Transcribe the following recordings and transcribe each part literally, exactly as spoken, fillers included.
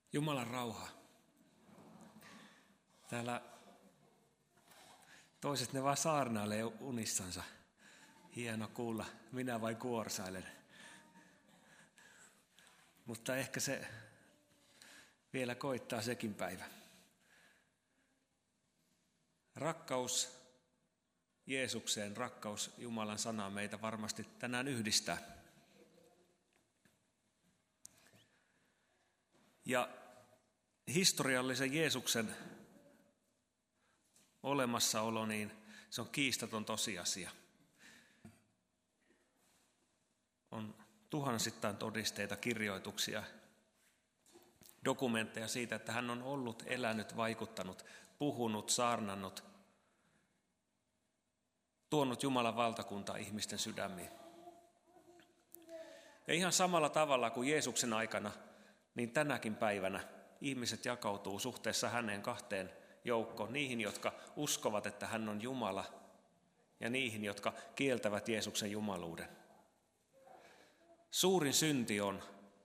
Jumalan rauha. Täällä toiset ne vaan saarnailee unissansa. Hieno kuulla, minä vain kuorsailen. Mutta ehkä se vielä koittaa sekin päivä. Rakkaus Jeesukseen, rakkaus Jumalan sanaan meitä varmasti tänään yhdistää. Ja historiallisen Jeesuksen olemassaolo, niin se on kiistaton tosiasia. On tuhansittain todisteita, kirjoituksia, dokumentteja siitä, että hän on ollut, elänyt, vaikuttanut, puhunut, saarnannut, tuonut Jumalan valtakuntaa ihmisten sydämiin. Ja ihan samalla tavalla kuin Jeesuksen aikana, niin tänäkin päivänä ihmiset jakautuu suhteessa häneen kahteen joukkoon. Niihin, jotka uskovat, että hän on Jumala, ja niihin, jotka kieltävät Jeesuksen jumaluuden. Suurin synti on,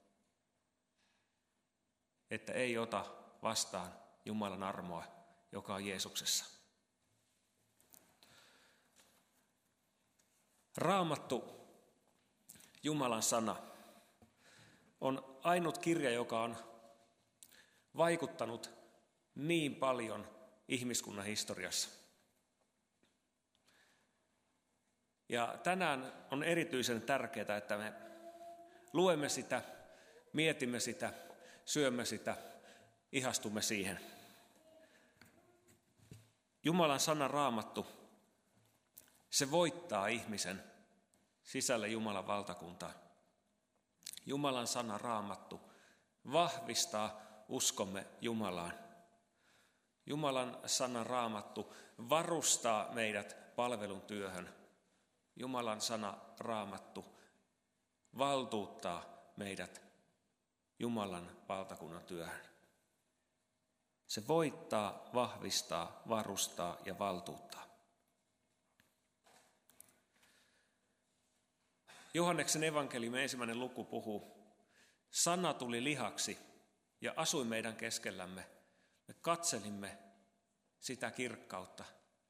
että ei ota vastaan Jumalan armoa, joka on Jeesuksessa. Raamattu, Jumalan sana, on ainut kirja, joka on vaikuttanut niin paljon ihmiskunnan historiassa. Ja tänään on erityisen tärkeää, että me luemme sitä, mietimme sitä, syömme sitä, ihastumme siihen. Jumalan sana Raamattu, se voittaa ihmisen sisälle Jumalan valtakuntaa. Jumalan sana Raamattu vahvistaa uskomme Jumalaan. Jumalan sana Raamattu varustaa meidät palvelun työhön. Jumalan sana Raamattu valtuuttaa meidät Jumalan valtakunnan työhön. Se voittaa, vahvistaa, varustaa ja valtuuttaa. Johanneksen evankeliumin ensimmäinen luku puhuu, sana tuli lihaksi ja asui meidän keskellämme. Me katselimme sitä kirkkautta.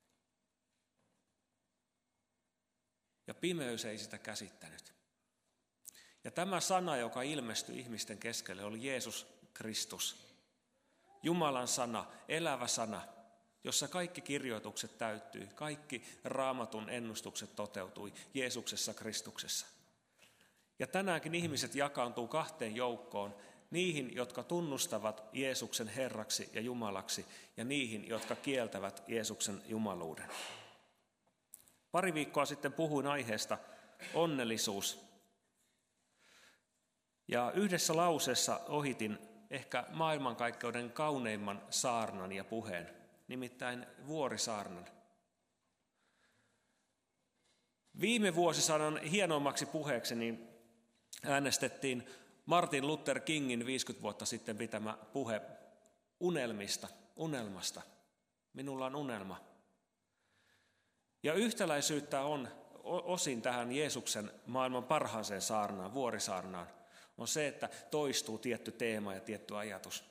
Ja pimeys ei sitä käsittänyt. Ja tämä sana, joka ilmestyi ihmisten keskelle, oli Jeesus Kristus. Jumalan sana, elävä sana, jossa kaikki kirjoitukset täyttyi, kaikki Raamatun ennustukset toteutui Jeesuksessa Kristuksessa. Ja tänäänkin ihmiset jakaantuu kahteen joukkoon, niihin, jotka tunnustavat Jeesuksen Herraksi ja Jumalaksi, ja niihin, jotka kieltävät Jeesuksen jumaluuden. Pari viikkoa sitten puhuin aiheesta onnellisuus. Ja yhdessä lauseessa ohitin ehkä maailmankaikkeuden kauneimman saarnan ja puheen, nimittäin vuorisaarnan. Viime vuosisadan hienoimmaksi puheeksi niin äänestettiin Martin Luther Kingin viisikymmentä vuotta sitten pitämä puhe unelmista, unelmasta. Minulla on unelma. Ja yhtäläisyyttä on osin tähän Jeesuksen maailman parhaaseen saarnaan, vuorisaarnaan, on se, että toistuu tietty teema ja tietty ajatus.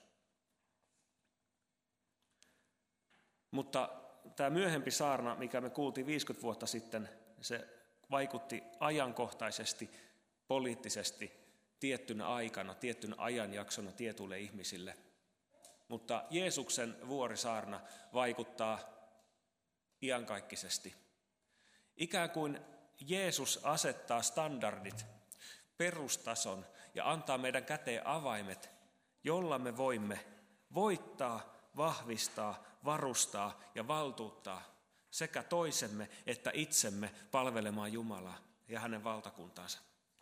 Mutta tämä myöhempi saarna, mikä me kuultiin viisikymmentä vuotta sitten, se vaikutti ajankohtaisesti, poliittisesti, tiettynä aikana, tiettynä ajanjaksona tietyille ihmisille. Mutta Jeesuksen vuorisaarna vaikuttaa iankaikkisesti. Ikään kuin Jeesus asettaa standardit, perustason ja antaa meidän käteen avaimet, jolla me voimme voittaa, vahvistaa, varustaa ja valtuuttaa sekä toisemme että itsemme palvelemaan Jumalaa ja hänen valtakuntaansa.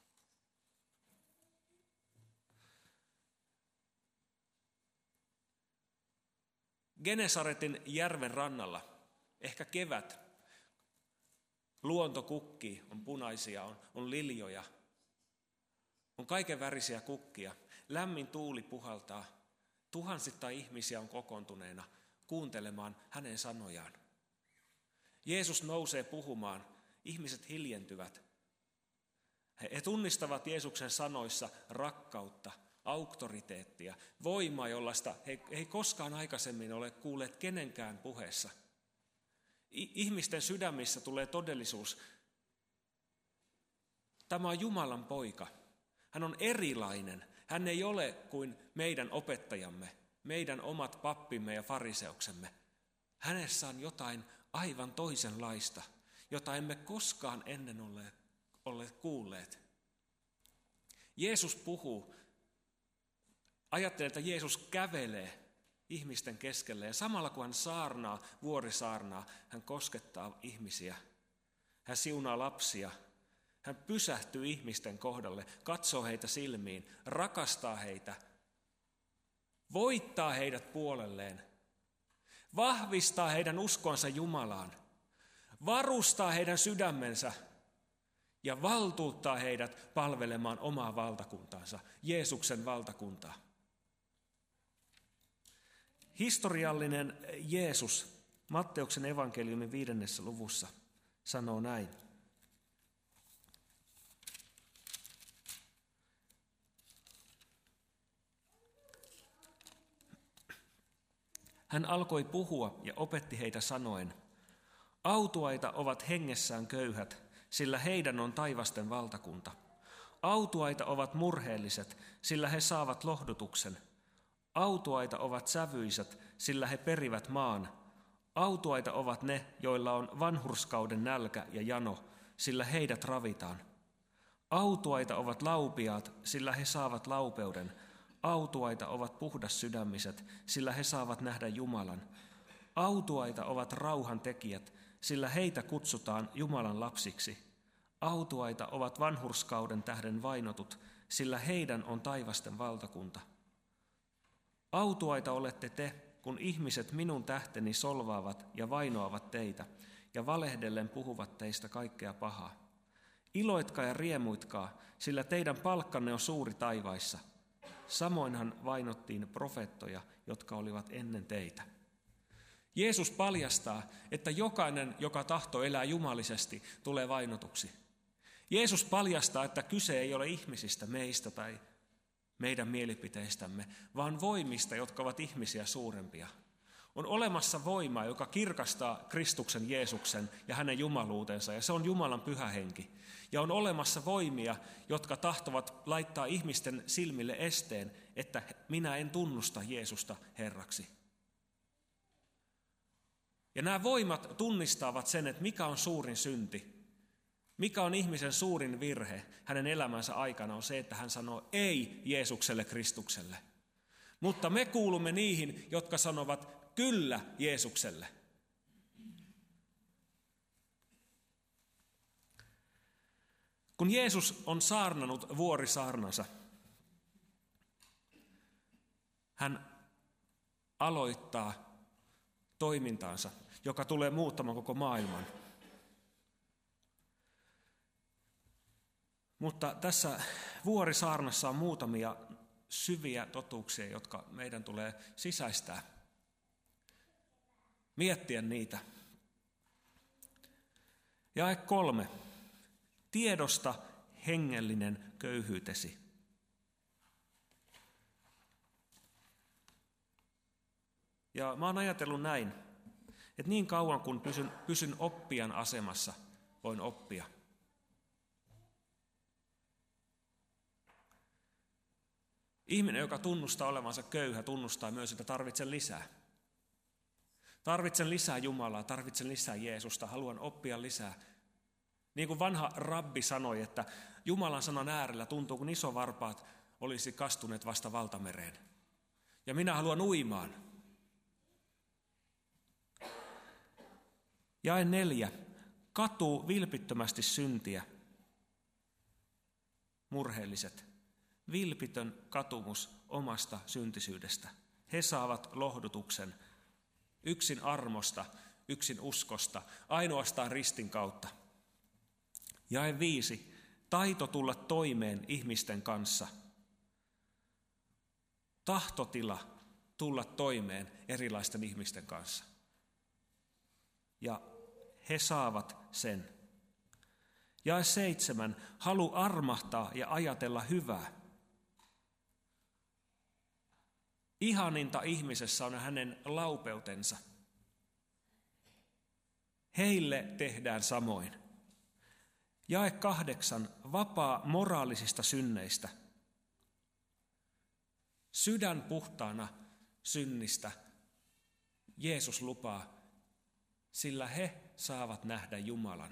Genesaretin järven rannalla, ehkä kevät, luonto kukkii, on punaisia, on, on liljoja, on kaiken värisiä kukkia, lämmin tuuli puhaltaa, tuhansittain ihmisiä on kokoontuneena kuuntelemaan hänen sanojaan. Jeesus nousee puhumaan, ihmiset hiljentyvät. He tunnistavat Jeesuksen sanoissa rakkautta, auktoriteettia, voimaa, jollaista he ei koskaan aikaisemmin ole kuulleet kenenkään puheessa. Ihmisten sydämissä tulee todellisuus. Tämä on Jumalan poika. Hän on erilainen. Hän ei ole kuin meidän opettajamme, meidän omat pappimme ja fariseuksemme. Hänessä on jotain aivan toisenlaista, jota emme koskaan ennen olleet, olleet kuulleet. Jeesus puhuu. Ajattelen, että Jeesus kävelee ihmisten keskelle ja samalla kun hän saarnaa, vuorisaarnaa, hän koskettaa ihmisiä. Hän siunaa lapsia. Hän pysähtyy ihmisten kohdalle, katsoo heitä silmiin, rakastaa heitä, voittaa heidät puolelleen, vahvistaa heidän uskonsa Jumalaan, varustaa heidän sydämensä ja valtuuttaa heidät palvelemaan omaa valtakuntaansa, Jeesuksen valtakuntaa. Historiallinen Jeesus Matteuksen evankeliumin viidennessä luvussa sanoo näin. Hän alkoi puhua ja opetti heitä sanoen, autuaita ovat hengessään köyhät, sillä heidän on taivasten valtakunta. Autuaita ovat murheelliset, sillä he saavat lohdutuksen. Autuaita ovat sävyiset, sillä he perivät maan. Autuaita ovat ne, joilla on vanhurskauden nälkä ja jano, sillä heidät ravitaan. Autuaita ovat laupiaat, sillä he saavat laupeuden. Autuaita ovat puhdassydämiset, sillä he saavat nähdä Jumalan. Autuaita ovat rauhan tekijät, sillä heitä kutsutaan Jumalan lapsiksi. Autuaita ovat vanhurskauden tähden vainotut, sillä heidän on taivasten valtakunta. Autuaita olette te, kun ihmiset minun tähteni solvaavat ja vainoavat teitä, ja valehdellen puhuvat teistä kaikkea pahaa. Iloitkaa ja riemuitkaa, sillä teidän palkkanne on suuri taivaissa. Samoinhan vainottiin profeettoja, jotka olivat ennen teitä. Jeesus paljastaa, että jokainen, joka tahtoo elää jumalisesti, tulee vainotuksi. Jeesus paljastaa, että kyse ei ole ihmisistä, meistä tai meidän mielipiteistämme, vaan voimista, jotka ovat ihmisiä suurempia. On olemassa voima, joka kirkastaa Kristuksen Jeesuksen ja hänen jumaluutensa, ja se on Jumalan pyhä henki. Ja on olemassa voimia, jotka tahtovat laittaa ihmisten silmille esteen, että minä en tunnusta Jeesusta Herraksi. Ja nämä voimat tunnistavat sen, että mikä on suurin synti. Mikä on ihmisen suurin virhe hänen elämänsä aikana on se, että hän sanoo ei Jeesukselle Kristukselle. Mutta me kuulumme niihin, jotka sanovat kyllä Jeesukselle. Kun Jeesus on saarnannut vuorisaarnansa, hän aloittaa toimintaansa, joka tulee muuttamaan koko maailman. Mutta tässä vuorisaarnassa on muutamia syviä totuuksia, jotka meidän tulee sisäistää. Miettiä niitä. Jae kolme. Tiedosta hengellinen köyhyytesi. Ja mä oon ajatellut näin, että niin kauan kun pysyn, pysyn oppijan asemassa, voin oppia. Ihminen, joka tunnustaa olevansa köyhä, tunnustaa myös, että tarvitsen lisää. Tarvitsen lisää Jumalaa, tarvitsen lisää Jeesusta, haluan oppia lisää. Niin kuin vanha rabbi sanoi, että Jumalan sanan äärellä tuntuu, kun isovarpaat olisi kastuneet vasta valtamereen. Ja minä haluan uimaan. Jae neljä. Katuu vilpittömästi syntiä. Murheelliset. Vilpitön katumus omasta syntisyydestä. He saavat lohdutuksen yksin armosta, yksin uskosta, ainoastaan ristin kautta. Jae viisi. Taito tulla toimeen ihmisten kanssa. Tahtotila tulla toimeen erilaisten ihmisten kanssa. Ja he saavat sen. Jae seitsemän. Halu armahtaa ja ajatella hyvää. Ihaninta ihmisessä on hänen laupeutensa. Heille tehdään samoin. Jae kahdeksan, vapaa moraalisista synneistä. Sydän puhtaana synnistä Jeesus lupaa, sillä he saavat nähdä Jumalan.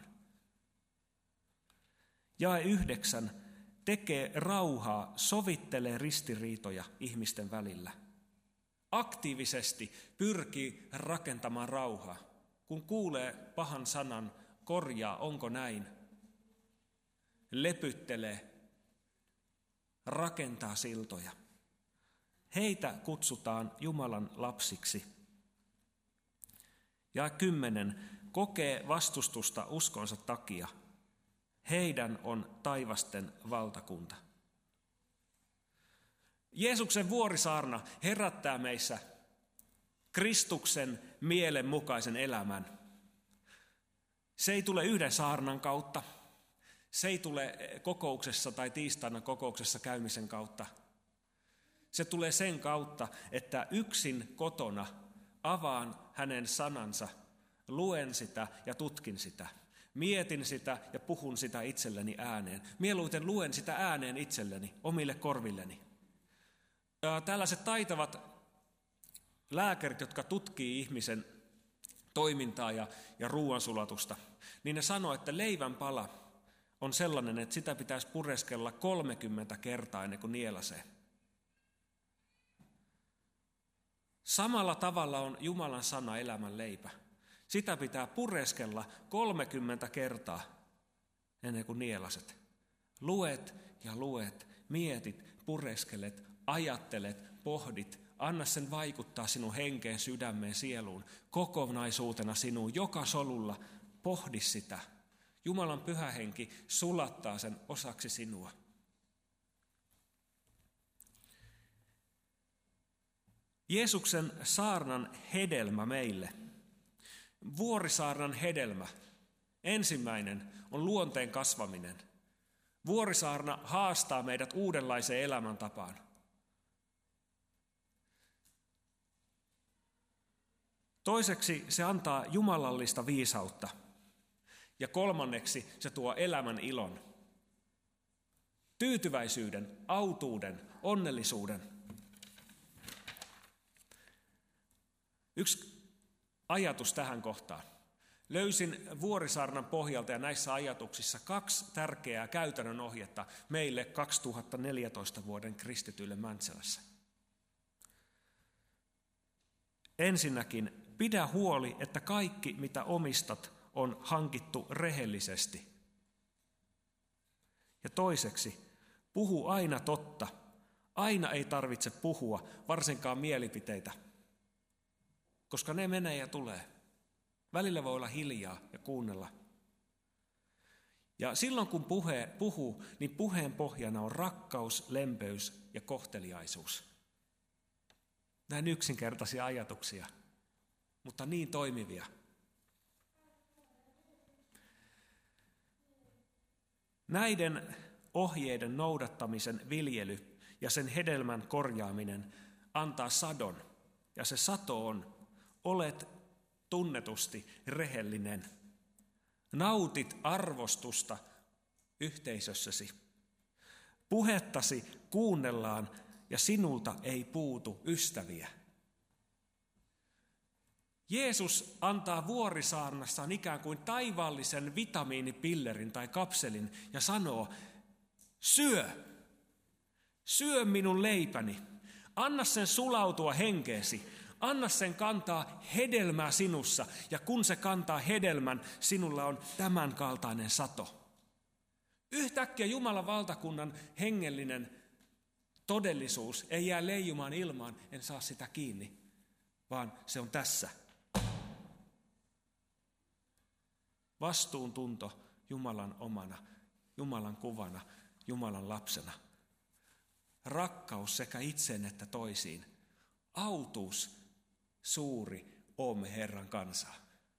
Jae yhdeksän, tekee rauhaa, sovittelee ristiriitoja ihmisten välillä. Aktiivisesti pyrkii rakentamaan rauhaa. Kun kuulee pahan sanan, korjaa, onko näin? Lepyttelee, rakentaa siltoja. Heitä kutsutaan Jumalan lapsiksi. Ja kymmenen, kokee vastustusta uskonsa takia. Heidän on taivasten valtakunta. Jeesuksen vuorisaarna herättää meissä Kristuksen mielen mukaisen elämän. Se ei tule yhden saarnan kautta. Se ei tule kokouksessa tai tiistaina kokouksessa käymisen kautta. Se tulee sen kautta, että yksin kotona avaan hänen sanansa, luen sitä ja tutkin sitä. Mietin sitä ja puhun sitä itselleni ääneen. Mieluiten luen sitä ääneen itselleni, omille korvilleni. Tällaiset taitavat lääkärit, jotka tutkii ihmisen toimintaa ja, ja ruoansulatusta, niin ne sanoo, että leivän pala on sellainen, että sitä pitäisi pureskella kolmekymmentä kertaa ennen kuin nielasee. Samalla tavalla on Jumalan sana elämän leipä. Sitä pitää pureskella kolmekymmentä kertaa ennen kuin nielaset. Luet ja luet, mietit, pureskelet, ajattelet, pohdit. Anna sen vaikuttaa sinun henkeen, sydämeen, sieluun, kokonaisuutena sinuun, joka solulla. Pohdi sitä. Jumalan pyhä henki sulattaa sen osaksi sinua. Jeesuksen saarnan hedelmä meille. Vuorisaarnan hedelmä. Ensimmäinen on luonteen kasvaminen. Vuorisaarna haastaa meidät uudenlaiseen elämäntapaan. Toiseksi se antaa jumalallista viisautta. Ja kolmanneksi se tuo elämän ilon. Tyytyväisyyden, autuuden, onnellisuuden. Yksi ajatus tähän kohtaan. Löysin Vuorisaarnan pohjalta ja näissä ajatuksissa kaksi tärkeää käytännön ohjetta meille kaksituhattaneljätoista vuoden kristityille Mäntsälässä. Ensinnäkin, pidä huoli, että kaikki mitä omistat on hankittu rehellisesti. Ja toiseksi, puhu aina totta. Aina ei tarvitse puhua, varsinkaan mielipiteitä, koska ne menee ja tulee. Välillä voi olla hiljaa ja kuunnella. Ja silloin kun puhe, puhuu, niin puheen pohjana on rakkaus, lempeys ja kohteliaisuus. Näin yksinkertaisia ajatuksia, mutta niin toimivia. Näiden ohjeiden noudattamisen viljely ja sen hedelmän korjaaminen antaa sadon. Ja se sato on, olet tunnetusti rehellinen. Nautit arvostusta yhteisössäsi. Puhettasi kuunnellaan ja sinulta ei puutu ystäviä. Jeesus antaa vuorisaarnassaan ikään kuin taivaallisen vitamiinipillerin tai kapselin ja sanoo, syö, syö minun leipäni, anna sen sulautua henkeesi, anna sen kantaa hedelmää sinussa ja kun se kantaa hedelmän, sinulla on tämän kaltainen sato. Yhtäkkiä Jumalan valtakunnan hengellinen todellisuus ei jää leijumaan ilmaan, en saa sitä kiinni, vaan se on tässä. Vastuuntunto Jumalan omana, Jumalan kuvana, Jumalan lapsena. Rakkaus sekä itseen että toisiin. Autuus, suuri, oomme Herran kansaa.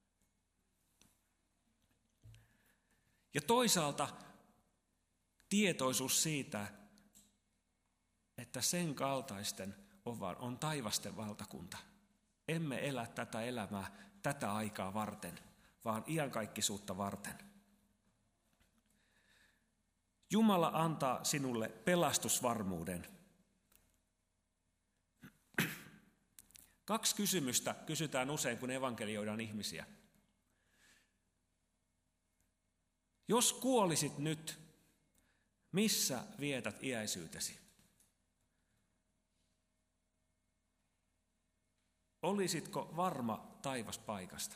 Ja toisaalta tietoisuus siitä, että sen kaltaisten on taivasten valtakunta. Emme elä tätä elämää tätä aikaa varten, vaan iankaikkisuutta varten. Jumala antaa sinulle pelastusvarmuuden. Kaksi kysymystä kysytään usein, kun evankelioidaan ihmisiä. Jos kuolisit nyt, missä vietät iäisyytesi? Olisitko varma taivaspaikasta?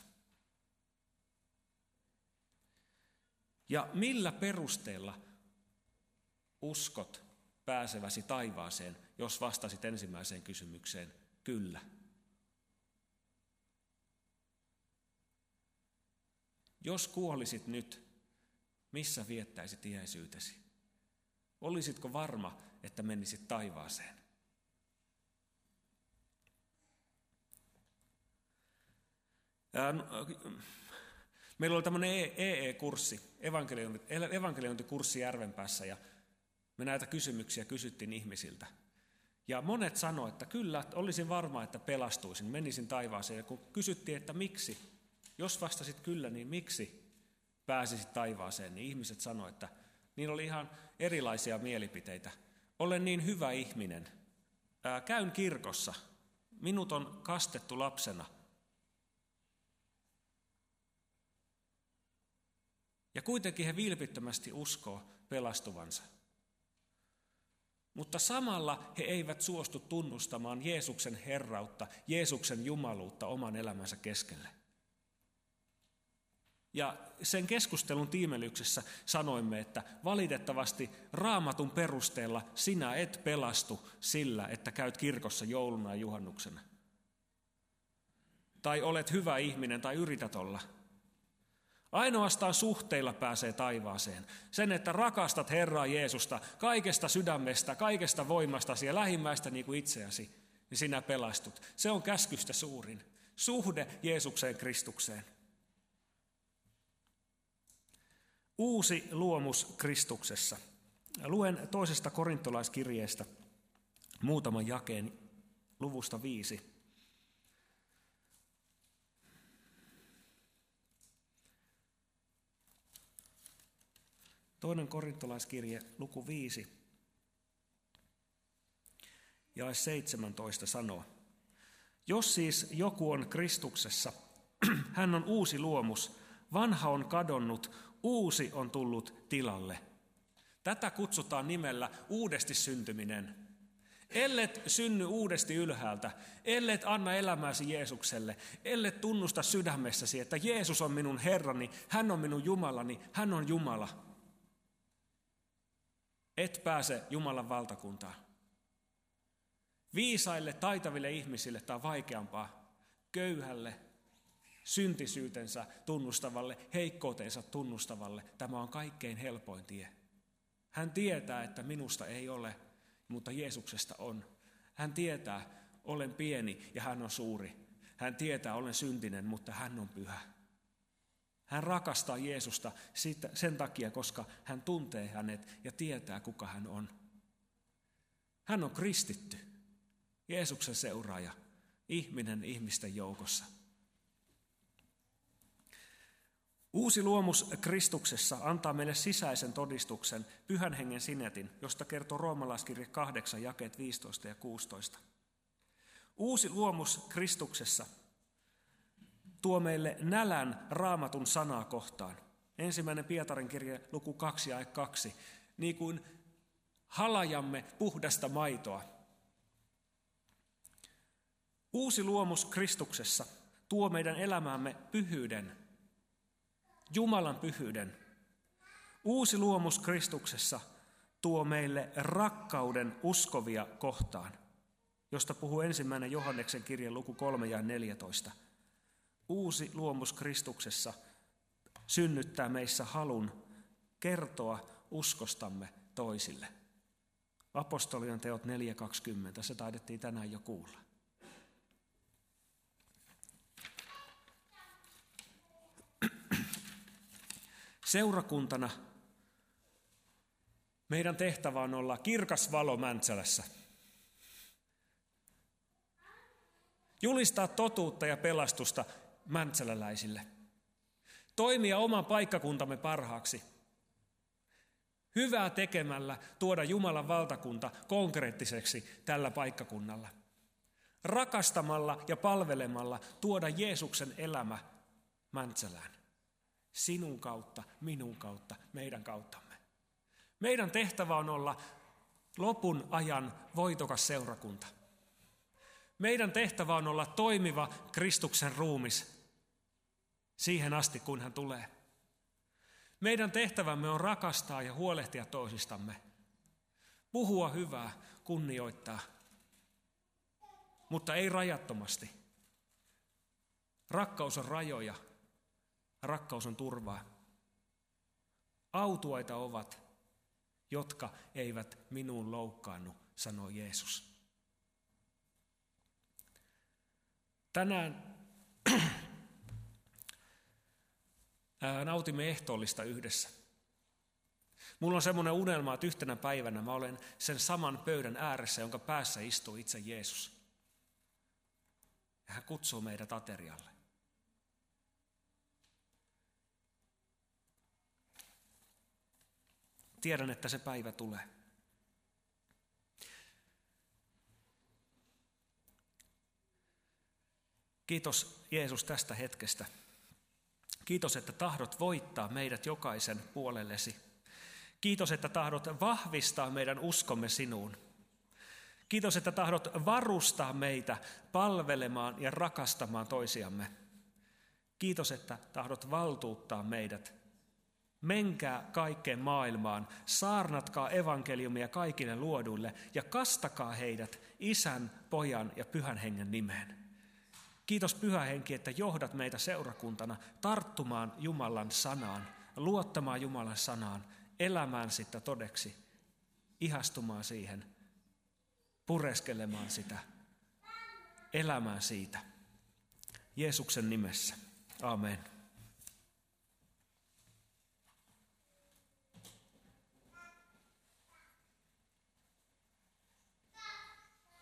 Ja millä perusteella uskot pääseväsi taivaaseen, jos vastasit ensimmäiseen kysymykseen kyllä? Jos kuolisit nyt, missä viettäisit iäisyytesi? Olisitko varma, että menisit taivaaseen? Meillä oli tämmöinen E E-kurssi, evankeliointikurssi Järvenpäässä, ja me näitä kysymyksiä kysyttiin ihmisiltä. Ja monet sanoivat, että kyllä, että olisin varma, että pelastuisin, menisin taivaaseen. Ja kun kysyttiin, että miksi, jos vastasit kyllä, niin miksi pääsisit taivaaseen, niin ihmiset sanoivat, että niin oli ihan erilaisia mielipiteitä. Olen niin hyvä ihminen, Ää, käyn kirkossa, minut on kastettu lapsena. Ja kuitenkin he vilpittömästi uskoo pelastuvansa. Mutta samalla he eivät suostu tunnustamaan Jeesuksen herrautta, Jeesuksen jumaluutta oman elämänsä keskelle. Ja sen keskustelun tiimelyksessä sanoimme, että valitettavasti Raamatun perusteella sinä et pelastu sillä, että käyt kirkossa jouluna ja juhannuksena. Tai olet hyvä ihminen tai yrität olla. Ainoastaan suhteilla pääsee taivaaseen. Sen, että rakastat Herraa Jeesusta kaikesta sydämestä, kaikesta voimastasi ja lähimmäistä niin kuin itseäsi, niin sinä pelastut. Se on käskystä suurin. Suhde Jeesukseen Kristukseen. Uusi luomus Kristuksessa. Luen toisesta korintolaiskirjeestä muutaman jakeen luvusta viisi. Toinen korintolaiskirje, luku viisi, jae seitsemäntoista sanoo. Jos siis joku on Kristuksessa, hän on uusi luomus, vanha on kadonnut, uusi on tullut tilalle. Tätä kutsutaan nimellä uudesti syntyminen. Ellet synny uudesti ylhäältä, ellet anna elämääsi Jeesukselle, ellet tunnusta sydämessäsi, että Jeesus on minun Herrani, hän on minun Jumalani, hän on Jumala. Et pääse Jumalan valtakuntaan. Viisaille, taitaville ihmisille tämä on vaikeampaa. Köyhälle, syntisyytensä tunnustavalle, heikkoutensa tunnustavalle tämä on kaikkein helpoin tie. Hän tietää, että minusta ei ole, mutta Jeesuksesta on. Hän tietää, olen pieni ja hän on suuri. Hän tietää, olen syntinen, mutta hän on pyhä. Hän rakastaa Jeesusta sen takia, koska hän tuntee hänet ja tietää, kuka hän on. Hän on kristitty, Jeesuksen seuraaja, ihminen ihmisten joukossa. Uusi luomus Kristuksessa antaa meille sisäisen todistuksen, Pyhän Hengen sinetin, josta kertoo roomalaiskirje kahdeksan, jakeet viisitoista ja kuusitoista. Uusi luomus Kristuksessa tuo meille nälän Raamatun sanaa kohtaan. Ensimmäinen Pietarin kirje, luku kaksi ja kaksi. Niin kuin halajamme puhdasta maitoa. Uusi luomus Kristuksessa tuo meidän elämäämme pyhyyden, Jumalan pyhyyden. Uusi luomus Kristuksessa tuo meille rakkauden uskovia kohtaan, josta puhuu ensimmäinen Johanneksen kirje, luku kolme ja neljätoista. Uusi luomus Kristuksessa synnyttää meissä halun kertoa uskostamme toisille. Apostolien teot neljä kaksikymmentä, se taidettiin tänään jo kuulla. Seurakuntana meidän tehtävä on olla kirkas valo Mäntsälässä. Julistaa totuutta ja pelastusta mäntsäläläisille. Toimia oman paikkakuntamme parhaaksi. Hyvää tekemällä tuoda Jumalan valtakunta konkreettiseksi tällä paikkakunnalla. Rakastamalla ja palvelemalla tuoda Jeesuksen elämä Mäntsälään. Sinun kautta, minun kautta, meidän kauttamme. Meidän tehtävä on olla lopun ajan voitokas seurakunta. Meidän tehtävä on olla toimiva Kristuksen ruumis siihen asti, kun hän tulee. Meidän tehtävämme on rakastaa ja huolehtia toisistamme. Puhua hyvää, kunnioittaa, mutta ei rajattomasti. Rakkaus on rajoja, rakkaus on turvaa. Autuaita ovat, jotka eivät minuun loukkaannu, sanoo Jeesus. Tänään nautimme ehtoollista yhdessä. Mulla on semmoinen unelma, että yhtenä päivänä mä olen sen saman pöydän ääressä, jonka päässä istuu itse Jeesus. Ja hän kutsuu meidät aterialle. Tiedän, että se päivä tulee. Kiitos Jeesus tästä hetkestä. Kiitos, että tahdot voittaa meidät jokaisen puolellesi. Kiitos, että tahdot vahvistaa meidän uskomme sinuun. Kiitos, että tahdot varustaa meitä palvelemaan ja rakastamaan toisiamme. Kiitos, että tahdot valtuuttaa meidät. Menkää kaikkeen maailmaan, saarnatkaa evankeliumia kaikille luoduille ja kastakaa heidät Isän, Pojan ja Pyhän Hengen nimeen. Kiitos Pyhä Henki, että johdat meitä seurakuntana tarttumaan Jumalan sanaan, luottamaan Jumalan sanaan, elämään sitä todeksi, ihastumaan siihen, pureskelemaan sitä, elämään siitä. Jeesuksen nimessä. Amen.